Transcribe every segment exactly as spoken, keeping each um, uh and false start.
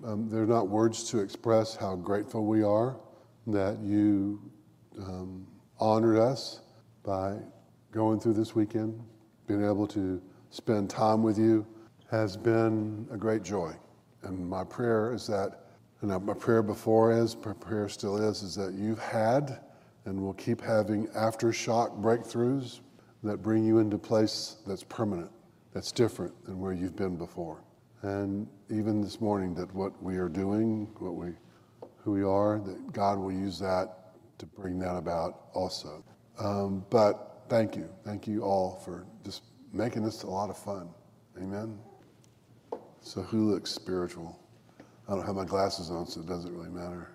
Um, there are not words to express how grateful we are that you um, honored us by going through this weekend. Being able to spend time with you has been a great joy. And my prayer is that, and my prayer before is, my prayer still is, is that you've had and will keep having aftershock breakthroughs that bring you into a place that's permanent, that's different than where you've been before. And even this morning, that what we are doing, what we, who we are, that God will use that to bring that about also. Um, but thank you. Thank you all for just making this a lot of fun. Amen. So who looks spiritual? I don't have my glasses on, so it doesn't really matter.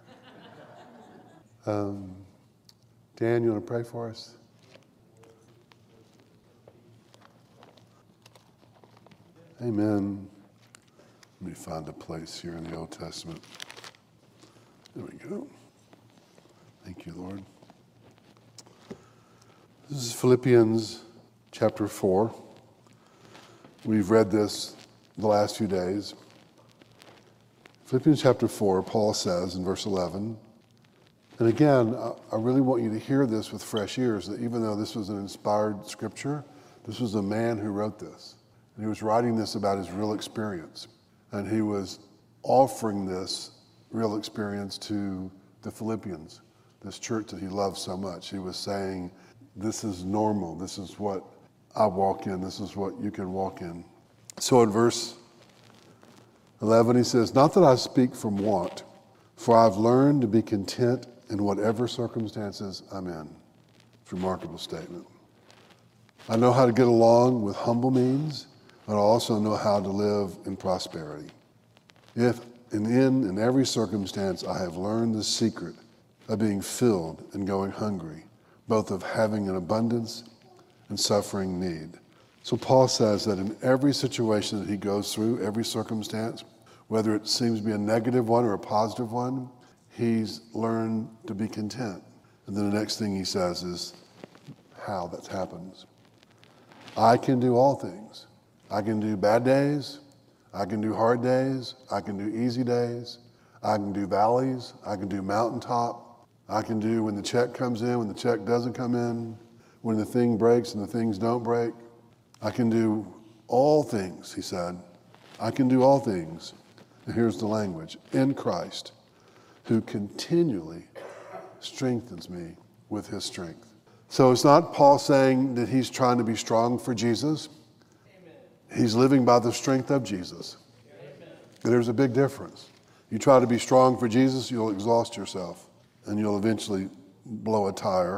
Um, Dan, you want to pray for us? Amen. Let me find a place here in the Old Testament. There we go. Thank you, Lord. This is Philippians chapter four. We've read this the last few days. Philippians chapter four, Paul says in verse eleven, and again, I really want you to hear this with fresh ears, that even though this was an inspired scripture, this was a man who wrote this. And he was writing this about his real experience. And he was offering this real experience to the Philippians, this church that he loved so much. He was saying, this is normal. This is what I walk in. This is what you can walk in. So in verse eleven, he says, not that I speak from want, for I've learned to be content in whatever circumstances I'm in. It's a remarkable statement. I know how to get along with humble means, but I also know how to live in prosperity. If and in, in every circumstance I have learned the secret of being filled and going hungry, both of having an abundance and suffering need. So Paul says that in every situation that he goes through, every circumstance, whether it seems to be a negative one or a positive one, he's learned to be content. And then the next thing he says is how that happens. I can do all things. I can do bad days. I can do hard days. I can do easy days. I can do valleys. I can do mountaintop. I can do when the check comes in, when the check doesn't come in, when the thing breaks and the things don't break. I can do all things, he said. I can do all things. And here's the language. In Christ, who continually strengthens me with his strength. So it's not Paul saying that he's trying to be strong for Jesus. Amen. He's living by the strength of Jesus. Amen. There's a big difference. You try to be strong for Jesus, you'll exhaust yourself. And you'll eventually blow a tire.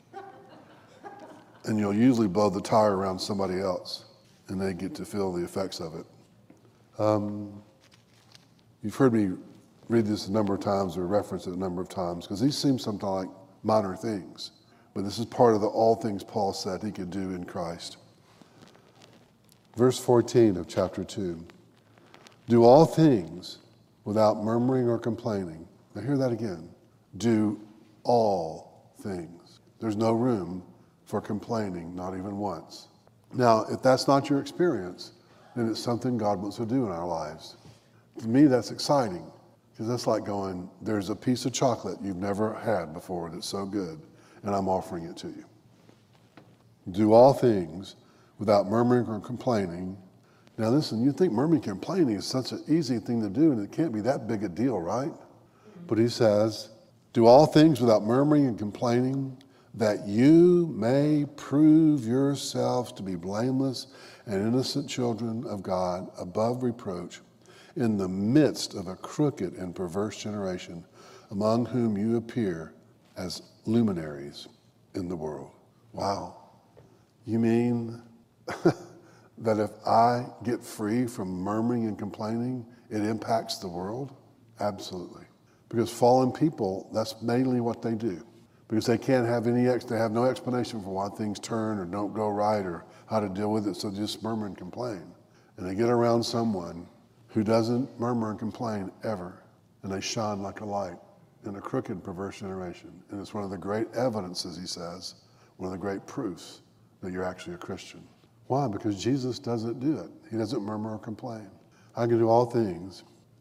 And you'll usually blow the tire around somebody else. And they get to feel the effects of it. Um, you've heard me read this a number of times or reference it a number of times, because these seem sometimes like minor things. But this is part of the all things Paul said he could do in Christ. Verse fourteen of chapter two. Do all things without murmuring or complaining. Now hear that again. Do all things. There's no room for complaining, not even once. Now, if that's not your experience, then it's something God wants to do in our lives. To me, that's exciting, because that's like going, there's a piece of chocolate you've never had before that's so good, and I'm offering it to you. Do all things without murmuring or complaining. Now listen, you think murmuring and complaining is such an easy thing to do, and it can't be that big a deal, right? But he says, do all things without murmuring and complaining, that you may prove yourselves to be blameless and innocent children of God, above reproach, in the midst of a crooked and perverse generation, among whom you appear as luminaries in the world. Wow. You mean that if I get free from murmuring and complaining, it impacts the world? Absolutely. Because fallen people, that's mainly what they do. Because they can't have any, ex- they have no explanation for why things turn or don't go right or how to deal with it, so they just murmur and complain. And they get around someone who doesn't murmur and complain ever, and they shine like a light in a crooked, perverse generation. And it's one of the great evidences, he says, one of the great proofs that you're actually a Christian. Why? Because Jesus doesn't do it. He doesn't murmur or complain. I can do all things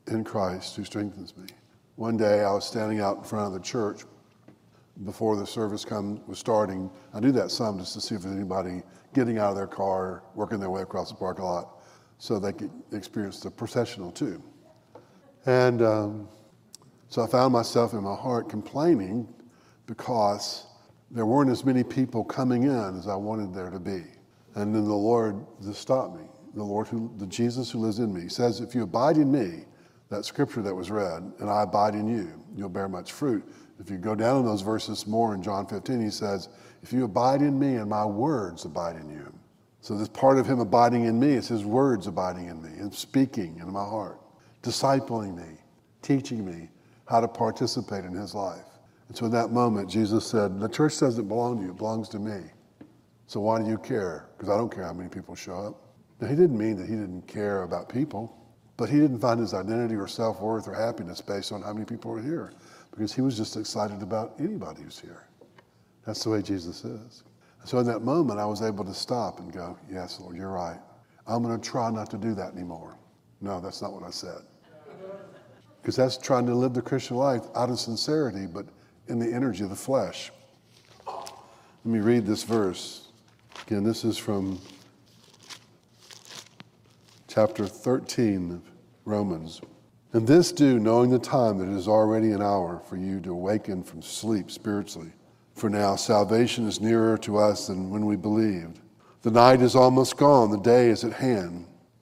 in Christ who strengthens me. One day I was standing out in front of the church before the service come, was starting. I do that some just to see if there's anybody getting out of their car, working their way across the parking lot, so they could experience the processional too. And um, so I found myself in my heart complaining because there weren't as many people coming in as I wanted there to be. And then the Lord just stopped me. The Lord, who, the Jesus who lives in me, says, if you abide in me, that scripture that was read, and I abide in you, you'll bear much fruit. If you go down in those verses more in John fifteen, he says, if you abide in me and my words abide in you. So this part of him abiding in me is his words abiding in me and speaking in my heart, discipling me, teaching me how to participate in his life. And so in that moment, Jesus said, the church doesn't belong to you, it belongs to me. So why do you care? Because I don't care how many people show up. Now, he didn't mean that he didn't care about people, but he didn't find his identity or self-worth or happiness based on how many people were here, because he was just excited about anybody who's here. That's the way Jesus is. So in that moment, I was able to stop and go, yes, Lord, you're right. I'm going to try not to do that anymore. No, that's not what I said. Because that's trying to live the Christian life out of sincerity, but in the energy of the flesh. Let me read this verse. Again, this is from chapter thirteen of Romans. And this do, knowing the time that it is already an hour for you to awaken from sleep spiritually. For now salvation is nearer to us than when we believed. The night is almost gone, the day is at hand.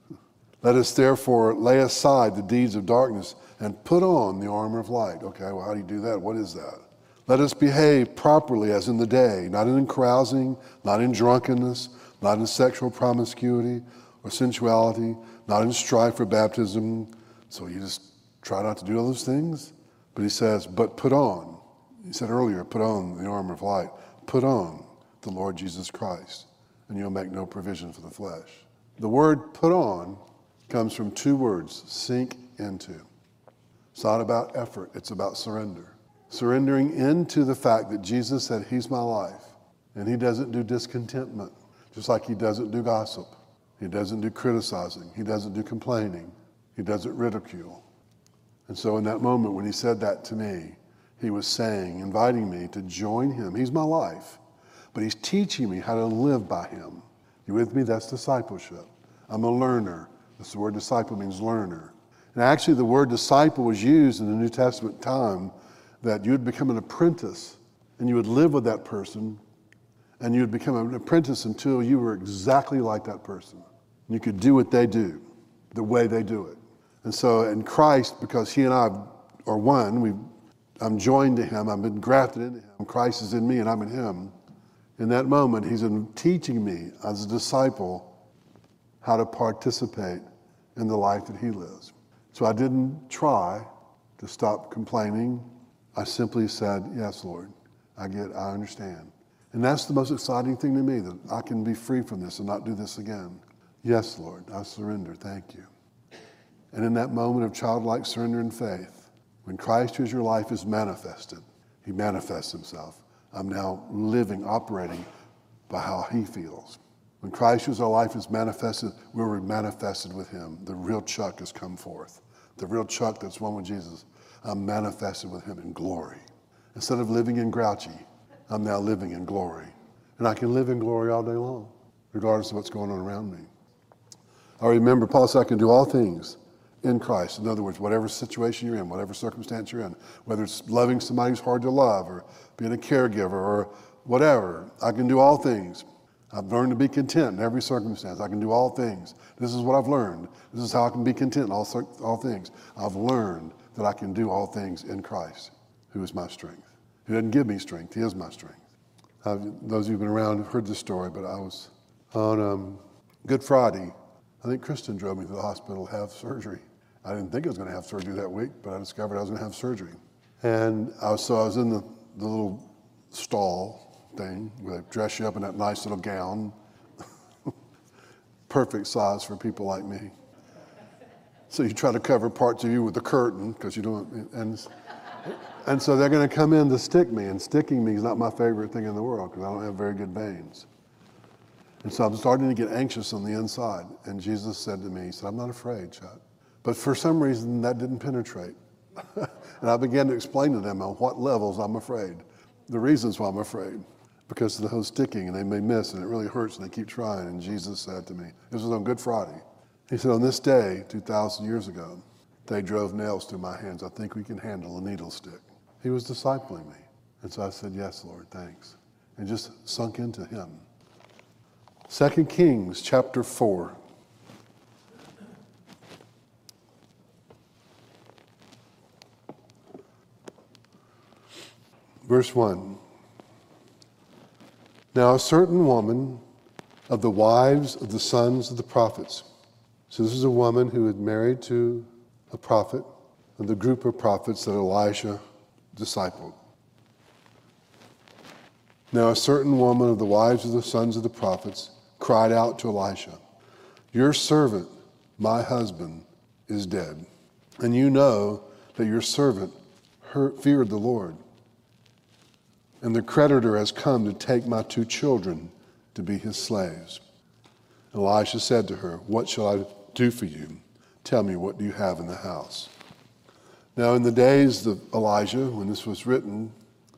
Let us therefore lay aside the deeds of darkness and put on the armor of light. Okay, well, how do you do that? What is that? Let us behave properly as in the day, not in carousing, not in drunkenness, not in sexual promiscuity or sensuality, not in strife or baptism. So you just try not to do all those things? But he says, but put on. He said earlier, put on the armor of light. Put on the Lord Jesus Christ, and you'll make no provision for the flesh. The word put on comes from two words, sink into. It's not about effort, it's about surrender. Surrendering into the fact that Jesus said he's my life, and he doesn't do discontentment, just like he doesn't do gossip. He doesn't do criticizing. He doesn't do complaining. He doesn't ridicule. And so in that moment when he said that to me, he was saying, inviting me to join him. He's my life, but he's teaching me how to live by him. You with me? That's discipleship. I'm a learner. That's the word disciple means learner. And actually the word disciple was used in the New Testament time that you would become an apprentice and you would live with that person and you would become an apprentice until you were exactly like that person. You could do what they do, the way they do it. And so in Christ, because he and I are one, we, I'm joined to him, I've been grafted into him, Christ is in me and I'm in him. In that moment, he's been teaching me as a disciple how to participate in the life that he lives. So I didn't try to stop complaining. I simply said, yes, Lord, I get, I understand. And that's the most exciting thing to me, that I can be free from this and not do this again. Yes, Lord, I surrender, thank you. And in that moment of childlike surrender and faith, when Christ, who is your life, is manifested, he manifests himself. I'm now living, operating by how he feels. When Christ, who is our life, is manifested, we're manifested with him. The real Chuck has come forth. The real Chuck that's one with Jesus, I'm manifested with him in glory. Instead of living in grouchy, I'm now living in glory. And I can live in glory all day long, regardless of what's going on around me. I remember Paul said, I can do all things in Christ. In other words, whatever situation you're in, whatever circumstance you're in, whether it's loving somebody who's hard to love or being a caregiver or whatever, I can do all things. I've learned to be content in every circumstance. I can do all things. This is what I've learned. This is how I can be content in all, all things. I've learned that I can do all things in Christ, who is my strength. He doesn't give me strength. He is my strength. Uh, those of you who've been around have heard this story, but I was on um, Good Friday. I think Kristen drove me to the hospital to have surgery. I didn't think I was going to have surgery that week, but I discovered I was going to have surgery. And I was, so I was in the, the little stall thing where they dress you up in that nice little gown. Perfect size for people like me. So you try to cover parts of you with a curtain because you don't, and, and so they're going to come in to stick me, and sticking me is not my favorite thing in the world because I don't have very good veins. And so I'm starting to get anxious on the inside. And Jesus said to me, he said, I'm not afraid, Chuck. But for some reason, that didn't penetrate. And I began to explain to them on what levels I'm afraid. The reasons why I'm afraid. Because of the whole sticking, and they may miss, and it really hurts, and they keep trying. And Jesus said to me, this was on Good Friday. He said, on this day, two thousand years ago, they drove nails through my hands. I think we can handle a needle stick. He was discipling me. And so I said, yes, Lord, thanks. And just sunk into him. Second Kings chapter four. Verse one. Now a certain woman of the wives of the sons of the prophets. So this is a woman who had married to a prophet of the group of prophets that Elisha discipled. Now a certain woman of the wives of the sons of the prophets cried out to Elisha, your servant, my husband, is dead. And you know that your servant feared the Lord. And the creditor has come to take my two children to be his slaves. And Elisha said to her, what shall I do for you? Tell me, what do you have in the house? Now in the days of Elijah, when this was written,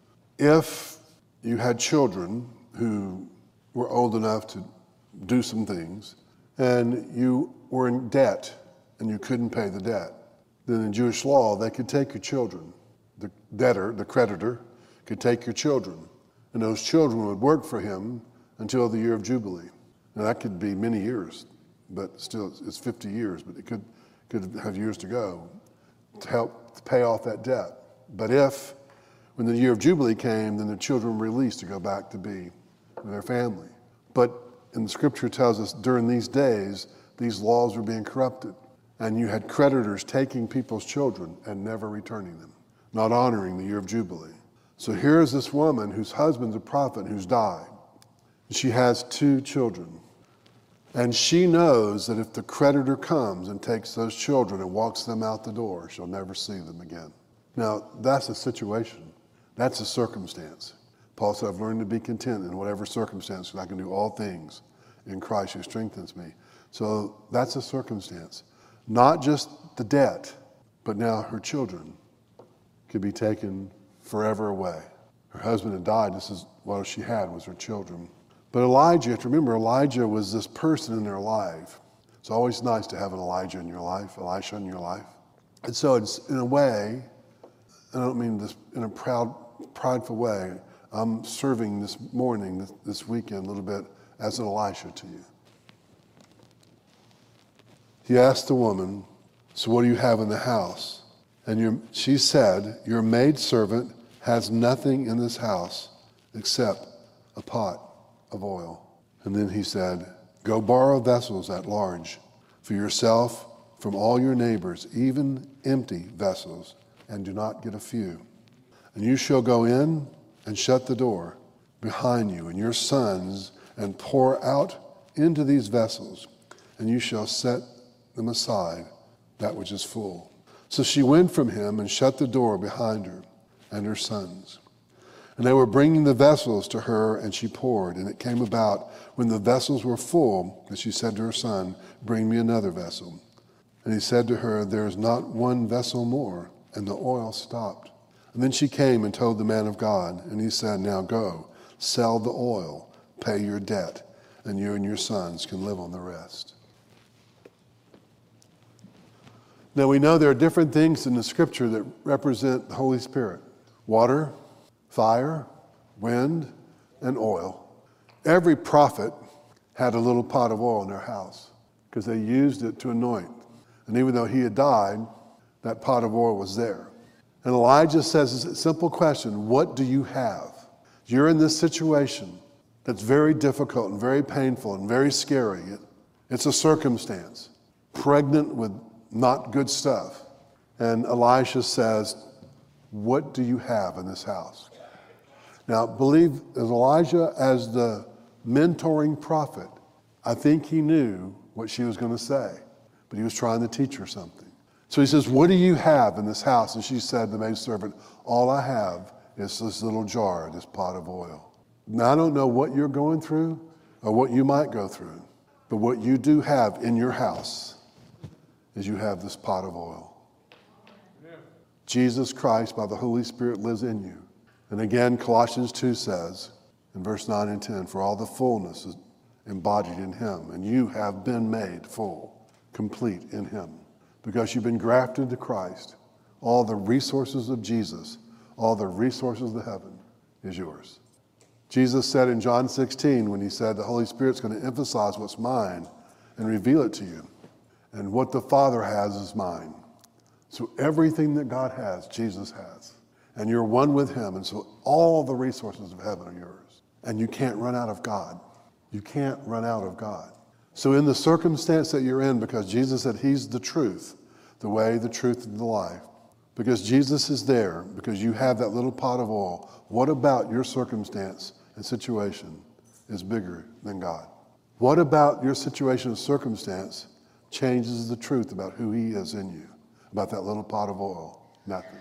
if you had children who were old enough to do some things, and you were in debt and you couldn't pay the debt, then in Jewish law, they could take your children. The debtor, the creditor, could take your children, and those children would work for him until the year of Jubilee. Now that could be many years, but still it's fifty years, but it could, could have years to go to help to pay off that debt. But if, when the year of Jubilee came, then the children were released to go back to be with their family. But in the scripture tells us during these days, these laws were being corrupted, and you had creditors taking people's children and never returning them, not honoring the year of Jubilee. So here is this woman whose husband's a prophet who's died. She has two children. And she knows that if the creditor comes and takes those children and walks them out the door, she'll never see them again. Now, that's a situation. That's a circumstance. Paul said, I've learned to be content in whatever circumstance, because I can do all things in Christ who strengthens me. So that's a circumstance. Not just the debt, but now her children could be taken forever away. Her husband had died. This is what she had, was her children. But Elijah, you have to remember, Elijah was this person in their life. It's always nice to have an Elijah in your life, Elisha in your life. And so it's, in a way, I don't mean this in a proud, prideful way, I'm serving this morning, this, this weekend, a little bit as an Elisha to you. He asked the woman, so what do you have in the house? And your, she said, your maidservant has nothing in this house except a pot of oil. And then he said, go borrow vessels at large for yourself from all your neighbors, even empty vessels, and do not get a few. And you shall go in and shut the door behind you and your sons and pour out into these vessels, and you shall set them aside, that which is full. So she went from him and shut the door behind her and her sons. And they were bringing the vessels to her, and she poured. And it came about, when the vessels were full, that she said to her son, bring me another vessel. And he said to her, there is not one vessel more. And the oil stopped. And then she came and told the man of God. And he said, now go, sell the oil, pay your debt, and you and your sons can live on the rest. Now we know there are different things in the scripture that represent the Holy Spirit. Water, fire, wind, and oil. Every prophet had a little pot of oil in their house because they used it to anoint. And even though he had died, that pot of oil was there. And Elijah says a simple question, what do you have? You're in this situation that's very difficult and very painful and very scary. It's a circumstance, pregnant with not good stuff. And Elisha says, what do you have in this house? Now, believe as Elijah as the mentoring prophet, I think he knew what she was going to say, but he was trying to teach her something. So he says, what do you have in this house? And she said, the maidservant, all I have is this little jar, this pot of oil. Now, I don't know what you're going through or what you might go through, but what you do have in your house is you have this pot of oil. Jesus Christ, by the Holy Spirit, lives in you. And again, Colossians two says, in verse nine and ten, for all the fullness is embodied in him, and you have been made full, complete in him. Because you've been grafted to Christ, all the resources of Jesus, all the resources of heaven is yours. Jesus said in John sixteen, when he said the Holy Spirit's going to emphasize what's mine and reveal it to you. And what the Father has is mine. So everything that God has, Jesus has. And you're one with him. And so all the resources of heaven are yours. And you can't run out of God. You can't run out of God. So in the circumstance that you're in, because Jesus said he's the truth, the way, the truth, and the life, because Jesus is there, because you have that little pot of oil, what about your circumstance and situation is bigger than God? What about your situation and circumstance changes the truth about who he is in you, about that little pot of oil? Nothing.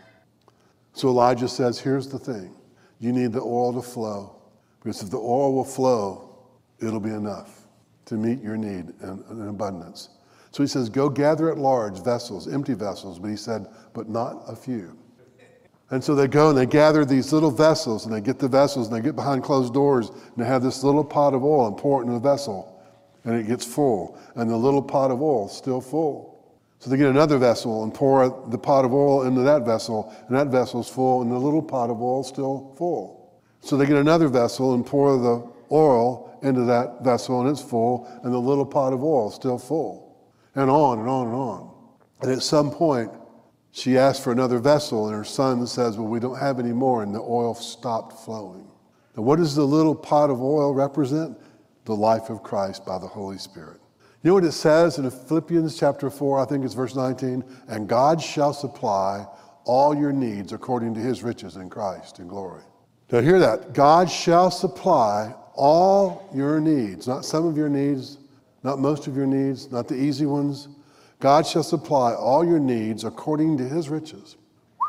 So Elijah says, here's the thing. You need the oil to flow, because if the oil will flow, it'll be enough to meet your need in, in abundance. So he says, go gather at large vessels, empty vessels, but he said, but not a few. And so they go and they gather these little vessels, and they get the vessels, and they get behind closed doors, and they have this little pot of oil and pour it in a vessel, and it gets full, and the little pot of oil is still full. So they get another vessel and pour the pot of oil into that vessel, and that vessel is full, and the little pot of oil is still full. So they get another vessel and pour the oil into that vessel, and it's full, and the little pot of oil is still full, and on and on and on. And at some point, she asked for another vessel, and her son says, well, we don't have any more, and the oil stopped flowing. Now, what does the little pot of oil represent? The life of Christ by the Holy Spirit. You know what it says in Philippians chapter four, I think it's verse nineteen, and God shall supply all your needs according to his riches in Christ in glory. Now hear that. God shall supply all your needs, not some of your needs, not most of your needs, not the easy ones. God shall supply all your needs according to his riches.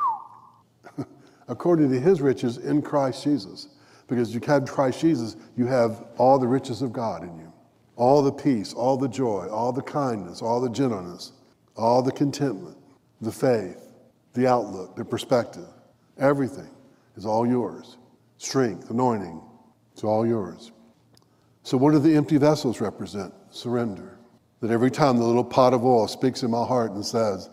According to his riches in Christ Jesus. Because you have Christ Jesus, you have all the riches of God in you. All the peace, all the joy, all the kindness, all the gentleness, all the contentment, the faith, the outlook, the perspective. Everything is all yours. Strength, anointing, it's all yours. So what do the empty vessels represent? Surrender. That every time the little pot of oil speaks in my heart and says,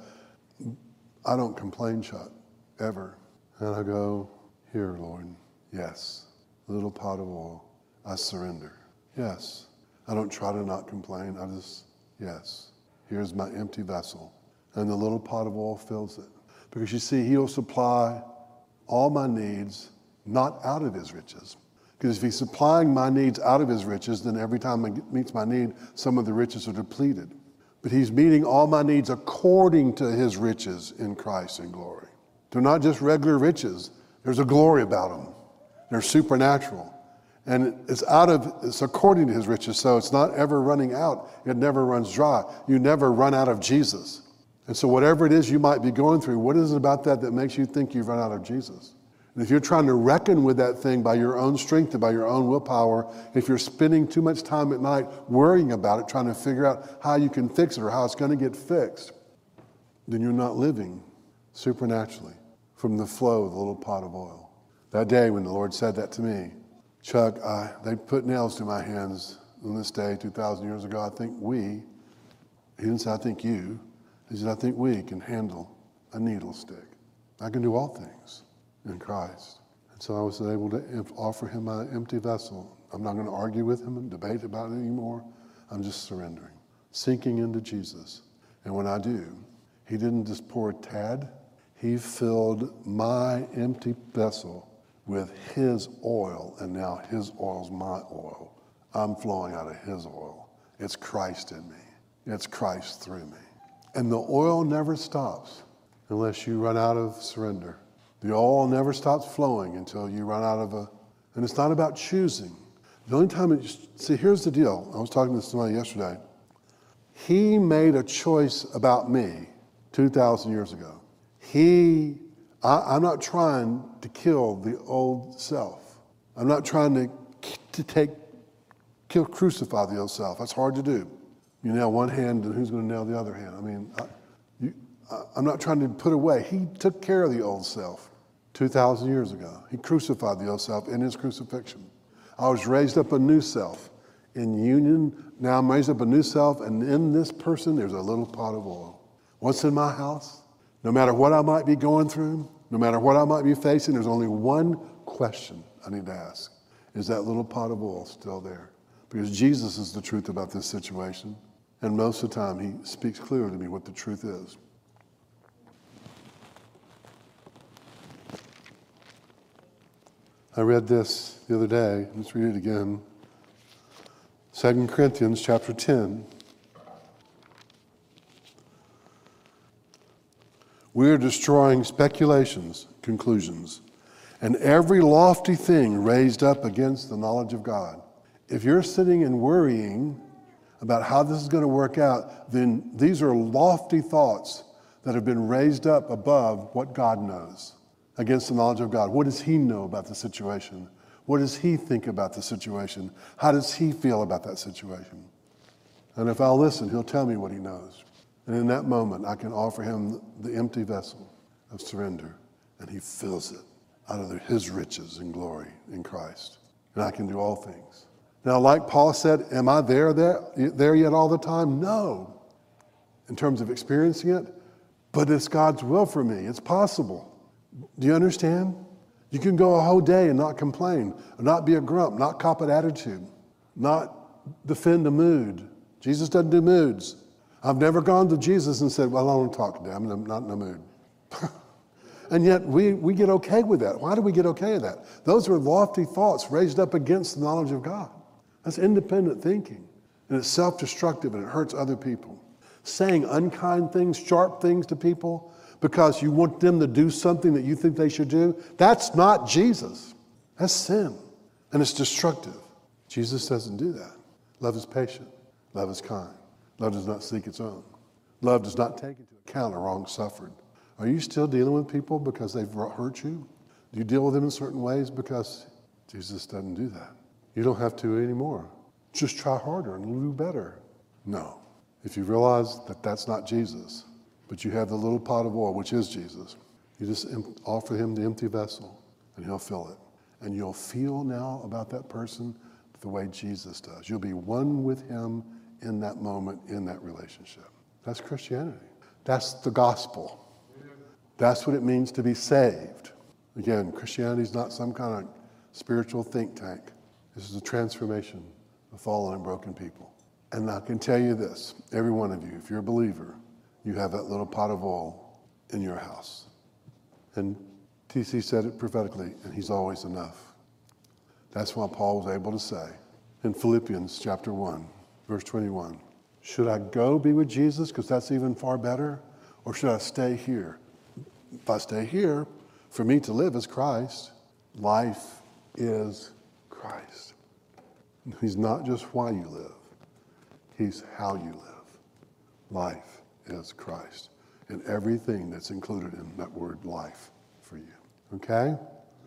I don't complain, Chuck, ever. And I go, here, Lord, yes, little pot of oil, I surrender. Yes, I don't try to not complain. I just, yes, here's my empty vessel. And the little pot of oil fills it. Because you see, he'll supply all my needs, not out of his riches. Because if he's supplying my needs out of his riches, then every time he meets my need, some of the riches are depleted. But he's meeting all my needs according to his riches in Christ in glory. They're not just regular riches. There's a glory about them. They're supernatural. And it's out of, it's according to his riches, so it's not ever running out. It never runs dry. You never run out of Jesus. And so whatever it is you might be going through, what is it about that that makes you think you've run out of Jesus? And if you're trying to reckon with that thing by your own strength and by your own willpower, if you're spending too much time at night worrying about it, trying to figure out how you can fix it or how it's going to get fixed, then you're not living supernaturally from the flow of the little pot of oil. That day when the Lord said that to me, Chuck, I, they put nails to my hands on this day two thousand years ago. I think we, he didn't say I think you, he said I think we can handle a needle stick. I can do all things in Christ. And so I was able to offer him my empty vessel. I'm not going to argue with him and debate about it anymore. I'm just surrendering, sinking into Jesus. And when I do, he didn't just pour a tad. He filled my empty vessel with his oil, and now his oil's my oil. I'm flowing out of his oil. It's Christ in me. It's Christ through me. And the oil never stops unless you run out of surrender. The oil never stops flowing until you run out of a, and it's not about choosing. The only time, it, see, here's the deal. I was talking to somebody yesterday. He made a choice about me two thousand years ago. He, I, I'm not trying to kill the old self. I'm not trying to, to take, kill, crucify the old self. That's hard to do. You nail one hand, and who's going to nail the other hand? I mean, I, uh, I'm not trying to put away. He took care of the old self two thousand years ago. He crucified the old self in his crucifixion. I was raised up a new self. In union, now I'm raised up a new self, and in this person, there's a little pot of oil. What's in my house? No matter what I might be going through, no matter what I might be facing, there's only one question I need to ask. Is that little pot of oil still there? Because Jesus is the truth about this situation. And most of the time, he speaks clearly to me what the truth is. I read this the other day. Let's read it again. Second Corinthians chapter ten. We are destroying speculations, conclusions, and every lofty thing raised up against the knowledge of God. If you're sitting and worrying about how this is going to work out, then these are lofty thoughts that have been raised up above what God knows, against the knowledge of God. What does he know about the situation? What does he think about the situation? How does he feel about that situation? And if I'll listen, he'll tell me what he knows. And in that moment, I can offer him the empty vessel of surrender, and he fills it out of his riches and glory in Christ. And I can do all things. Now, like Paul said, am I there, there, there yet all the time? No, in terms of experiencing it, but it's God's will for me. It's possible. Do you understand? You can go a whole day and not complain, not be a grump, not cop an attitude, not defend a mood. Jesus doesn't do moods. I've never gone to Jesus and said, well, I don't want to talk today. I'm not in the mood. And yet we, we get okay with that. Why do we get okay with that? Those are lofty thoughts raised up against the knowledge of God. That's independent thinking. And it's self-destructive and it hurts other people. Saying unkind things, sharp things to people because you want them to do something that you think they should do, that's not Jesus. That's sin. And it's destructive. Jesus doesn't do that. Love is patient. Love is kind. Love does not seek its own. Love does not take into account a wrong suffered. Are you still dealing with people because they've hurt you? Do you deal with them in certain ways because Jesus doesn't do that? You don't have to anymore. Just try harder and do better. No. If you realize that that's not Jesus, but you have the little pot of oil, which is Jesus, you just offer him the empty vessel and he'll fill it. And you'll feel now about that person the way Jesus does. You'll be one with him in that moment, in that relationship. That's Christianity. That's the gospel. That's what it means to be saved. Again, Christianity is not some kind of spiritual think tank. This is a transformation of fallen and broken people. And I can tell you this, every one of you, if you're a believer, you have that little pot of oil in your house. And T C said it prophetically, and he's always enough. That's why Paul was able to say in Philippians chapter one, verse twenty-one, should I go be with Jesus because that's even far better? Or should I stay here? If I stay here, for me to live is Christ. Life is Christ. He's not just why you live. He's how you live. Life is Christ. And everything that's included in that word life for you. Okay?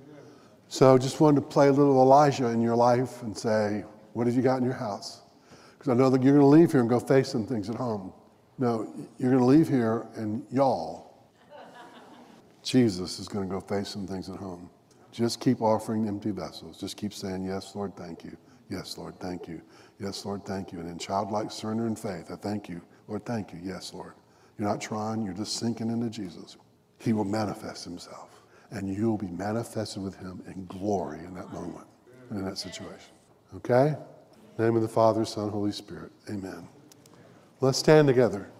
So just wanted to play a little Elijah in your life and say, what have you got in your house? Because I know that you're going to leave here and go face some things at home. No, you're going to leave here and y'all, Jesus is going to go face some things at home. Just keep offering empty vessels. Just keep saying, yes, Lord, thank you. Yes, Lord, thank you. Yes, Lord, thank you. And in childlike surrender and faith, I thank you. Lord, thank you. Yes, Lord. You're not trying. You're just sinking into Jesus. He will manifest himself. And you'll be manifested with him in glory in that moment and in that situation. Okay? In the name of the Father, Son, Holy Spirit. Amen. Let's stand together.